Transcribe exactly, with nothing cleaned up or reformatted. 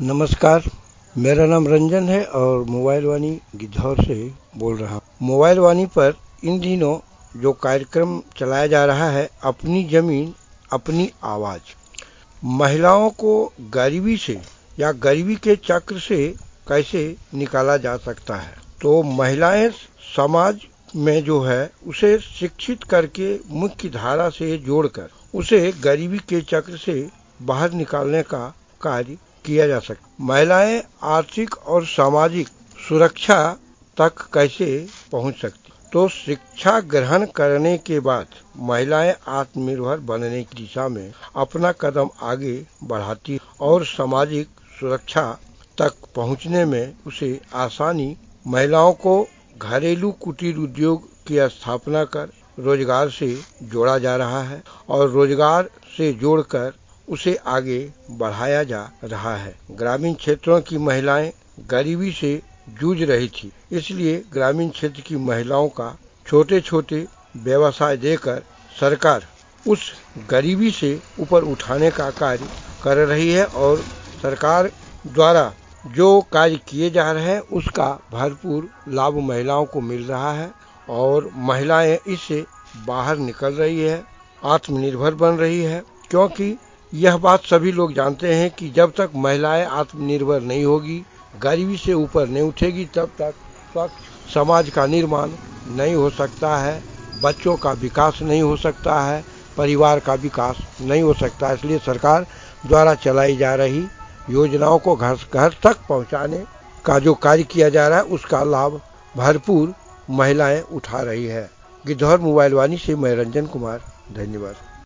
नमस्कार, मेरा नाम रंजन है और मोबाइल वाणी गिद्धौर से बोल रहा हूँ। मोबाइल वाणी पर इन दिनों जो कार्यक्रम चलाया जा रहा है, अपनी जमीन अपनी आवाज, महिलाओं को गरीबी से या गरीबी के चक्र से कैसे निकाला जा सकता है। तो महिलाएं समाज में जो है उसे शिक्षित करके मुख्य धारा से जोड़कर उसे गरीबी के चक्र से बाहर निकालने का कार्य किया जा सकता। महिलाएं आर्थिक और सामाजिक सुरक्षा तक कैसे पहुंच सकती, तो शिक्षा ग्रहण करने के बाद महिलाएं आत्मनिर्भर बनने की दिशा में अपना कदम आगे बढ़ाती और सामाजिक सुरक्षा तक पहुंचने में उसे आसानी। महिलाओं को घरेलू कुटीर उद्योग की स्थापना कर रोजगार से जोड़ा जा रहा है और रोजगार से जोड़कर उसे आगे बढ़ाया जा रहा है। ग्रामीण क्षेत्रों की महिलाएं गरीबी से जूझ रही थी, इसलिए ग्रामीण क्षेत्र की महिलाओं का छोटे छोटे व्यवसाय देकर सरकार उस गरीबी से ऊपर उठाने का कार्य कर रही है और सरकार द्वारा जो कार्य किए जा रहे हैं उसका भरपूर लाभ महिलाओं को मिल रहा है और महिलाएं इससे बाहर निकल रही है, आत्मनिर्भर बन रही है। क्योंकि यह बात सभी लोग जानते हैं कि जब तक महिलाएं आत्मनिर्भर नहीं होगी, गरीबी से ऊपर नहीं उठेगी, तब तक स्वच्छ समाज का निर्माण नहीं हो सकता है, बच्चों का विकास नहीं हो सकता है, परिवार का विकास नहीं हो सकता। इसलिए सरकार द्वारा चलाई जा रही योजनाओं को घर घर तक पहुंचाने का जो कार्य किया जा रहा है उसका लाभ भरपूर महिलाएं उठा रही है। गिद्धौर मोबाइल वाणी से मैं रंजन कुमार, धन्यवाद।